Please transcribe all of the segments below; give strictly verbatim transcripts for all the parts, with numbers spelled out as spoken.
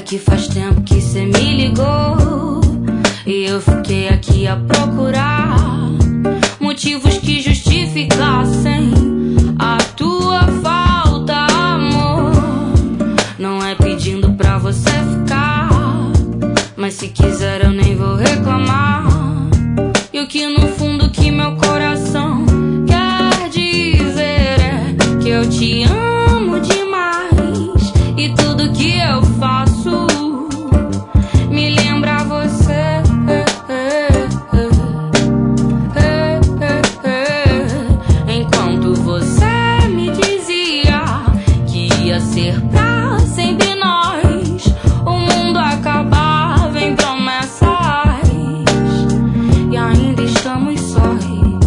que faz tempo que cê me ligou e eu fiquei aqui a procurar motivos que justificassem a tua falta, amor. Não é pedindo pra você ficar, mas se quiser eu nem vou reclamar. E o que no fundo que meu coração quer dizer é que eu te amo demais e tudo que eu faço me lembra você. Enquanto você me dizia que ia ser pra sempre nós, o mundo acabava em promessas e ainda estamos sós.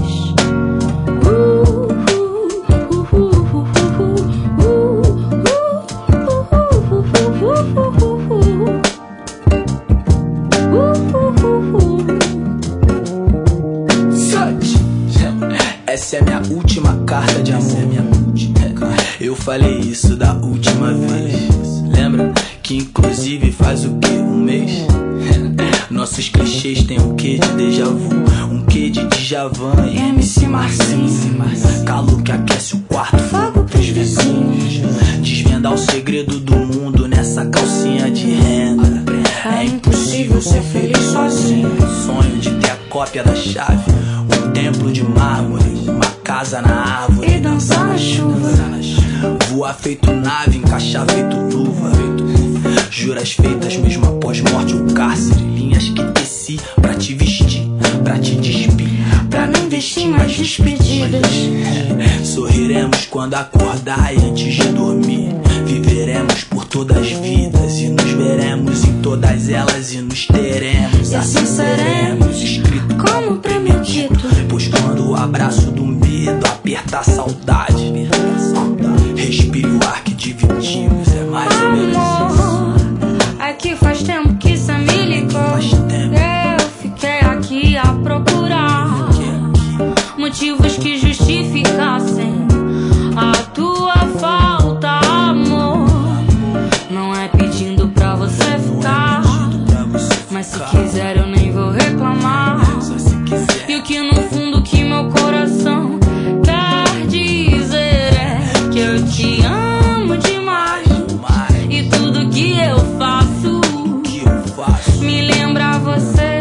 Essa é minha última carta de amor. Eu falei isso da última vez. Lembra? Que inclusive faz o que? Um mês? Nossos clichês tem um quê de déjà vu, um quê de Djavan e M C Marcinho. Calor que aquece o quarto, fogo pros vizinhos. Desvendar o segredo do mundo nessa calcinha de renda. É impossível ser feliz sozinho. Sonho de ter a cópia da chave, um templo de mármore, uma casa na árvore E dançar na chuva. Voar feito nave, encaixar feito luva. Juras feitas mesmo após morte ou cárcere. Linhas que teci pra te vestir, pra te despir, pra não investir mais despedidas. Sorriremos quando acordar e antes de dormir viveremos por todas as vidas e nos veremos em todas elas e nos teremos. E assim seremos, escrito como premedito. Pois quando o abraço do medo apertar a saudade, respire o ar que dividimos. É mais ou menos amor, é que faz tempo que cê me ligou. Eu fiquei aqui a procurar motivos que justificassem a tua falta, amor. Não é pedindo pra você ficar, mas se quiser eu nem vou reclamar. E o que no fundo que meu coração quer dizer é que eu te amo demais e tudo que eu faço me lembra você.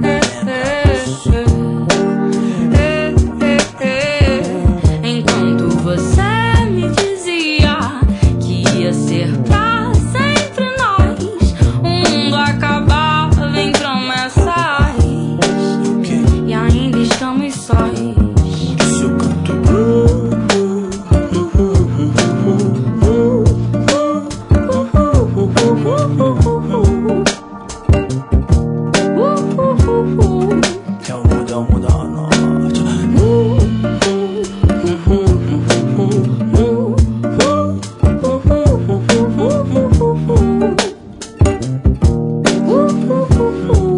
Enquanto você me dizia que ia ser pra sempre nós, o mundo acabava em promessas e ainda estamos sós. Se eu canto é o mundo, é o mundo ao norte. Uh, uh, uh, uh.